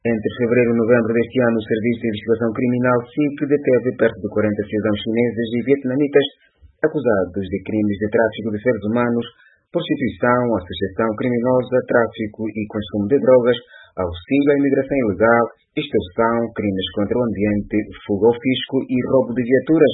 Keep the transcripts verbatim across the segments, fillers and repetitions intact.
Entre fevereiro e novembro deste ano, o Serviço de Investigação Criminal S I C deteve perto de quarenta cidadãos chineses e vietnamitas acusados de crimes de tráfico de seres humanos, prostituição, associação criminosa, tráfico e consumo de drogas, auxílio à imigração ilegal, extorsão, crimes contra o ambiente, fuga ao fisco e roubo de viaturas.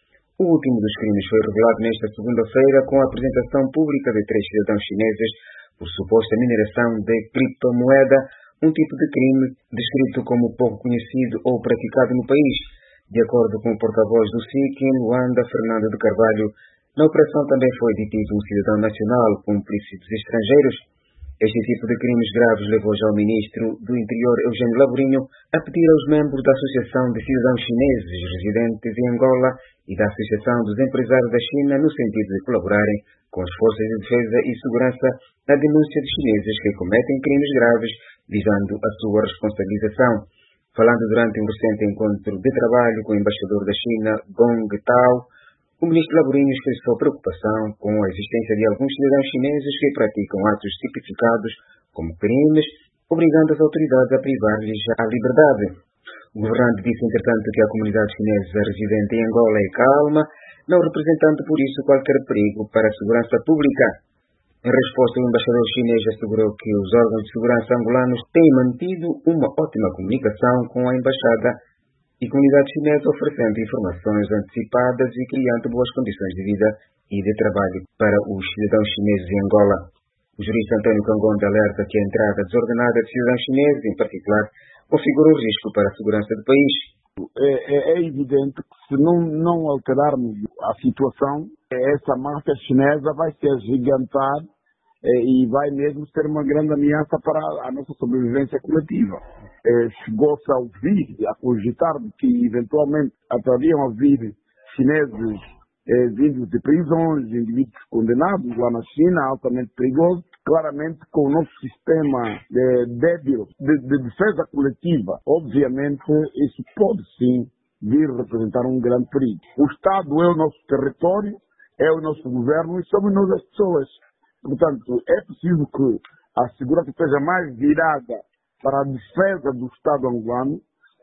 O último dos crimes foi revelado nesta segunda-feira com a apresentação pública de três cidadãos chineses por suposta mineração de criptomoeda, um tipo de crime descrito como pouco conhecido ou praticado no país. De acordo com o porta-voz do S I C, Luanda Fernando de Carvalho, na operação também foi detido um cidadão nacional cúmplice dos estrangeiros. Este tipo de crimes graves levou já o ministro do Interior, Eugênio Laborinho, a pedir aos membros da Associação de Cidadãos Chineses residentes em Angola e da Associação dos Empresários da China no sentido de colaborarem com as forças de defesa e segurança na denúncia de chineses que cometem crimes graves, visando a sua responsabilização. Falando durante um recente encontro de trabalho com o embaixador da China, Gong Tao, o ministro Laborinho expressou preocupação com a existência de alguns cidadãos chineses que praticam atos tipificados como crimes, obrigando as autoridades a privar-lhes a liberdade. O governante disse, entretanto, que a comunidade chinesa residente em Angola é calma, não representando por isso qualquer perigo para a segurança pública. Em resposta, o embaixador chinês assegurou que os órgãos de segurança angolanos têm mantido uma ótima comunicação com a embaixada e comunidade chinesa, oferecendo informações antecipadas e criando boas condições de vida e de trabalho para os cidadãos chineses em Angola. O jurista António Cangonde alerta que a entrada desordenada de cidadãos chineses, em particular, configura um risco para a segurança do país. É, é, é evidente que se não, não alterarmos a situação, essa máfia chinesa vai se agigantar é, e vai mesmo ser uma grande ameaça para a nossa sobrevivência coletiva. É, chegou-se a ouvir, a cogitar que eventualmente poderiam haver chineses é, vindos de prisões, indivíduos condenados lá na China, altamente perigosos. Claramente, com o nosso sistema é, débil de, de defesa coletiva, obviamente isso pode sim vir a representar um grande perigo. O Estado é o nosso território, é o nosso governo e somos nós as pessoas. Portanto, é preciso que a segurança esteja mais virada para a defesa do Estado angolano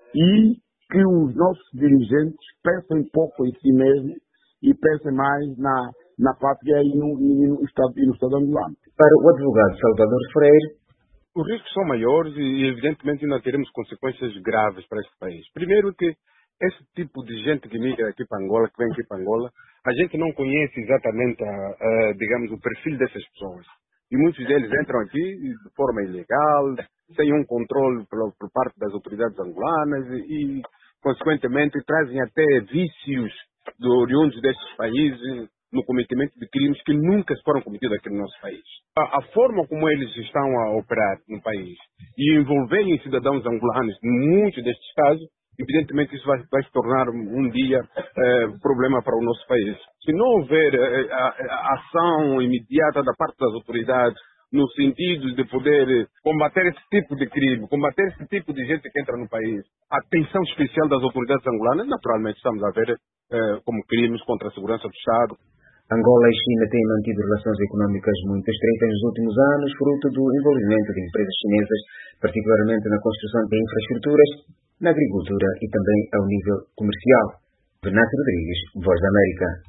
e que os nossos dirigentes pensem pouco em si mesmos e pensem mais na, na pátria e no, e no, Estado, e no Estado angolano. Para o advogado Salvador Freire, os riscos são maiores e, evidentemente, ainda teremos consequências graves para este país. Primeiro que esse tipo de gente que migra aqui para Angola, que vem aqui para Angola, a gente não conhece exatamente, a, a, digamos, o perfil dessas pessoas. E muitos deles entram aqui de forma ilegal, sem um controle por, por parte das autoridades angolanas e, consequentemente, trazem até vícios de oriundos destes países no cometimento de crimes que nunca foram cometidos aqui no nosso país. A, a forma como eles estão a operar no país e envolverem cidadãos angolanos em muitos destes casos, evidentemente isso vai, vai se tornar um dia eh, problema para o nosso país. Se não houver eh, a, a ação imediata da parte das autoridades no sentido de poder combater esse tipo de crime, combater esse tipo de gente que entra no país, a atenção especial das autoridades angolanas, naturalmente estamos a ver eh, como crimes contra a segurança do Estado. Angola e China têm mantido relações económicas muito estreitas nos últimos anos, fruto do envolvimento de empresas chinesas, particularmente na construção de infraestruturas, na agricultura e também ao nível comercial. Venâncio Rodrigues, Voz da América.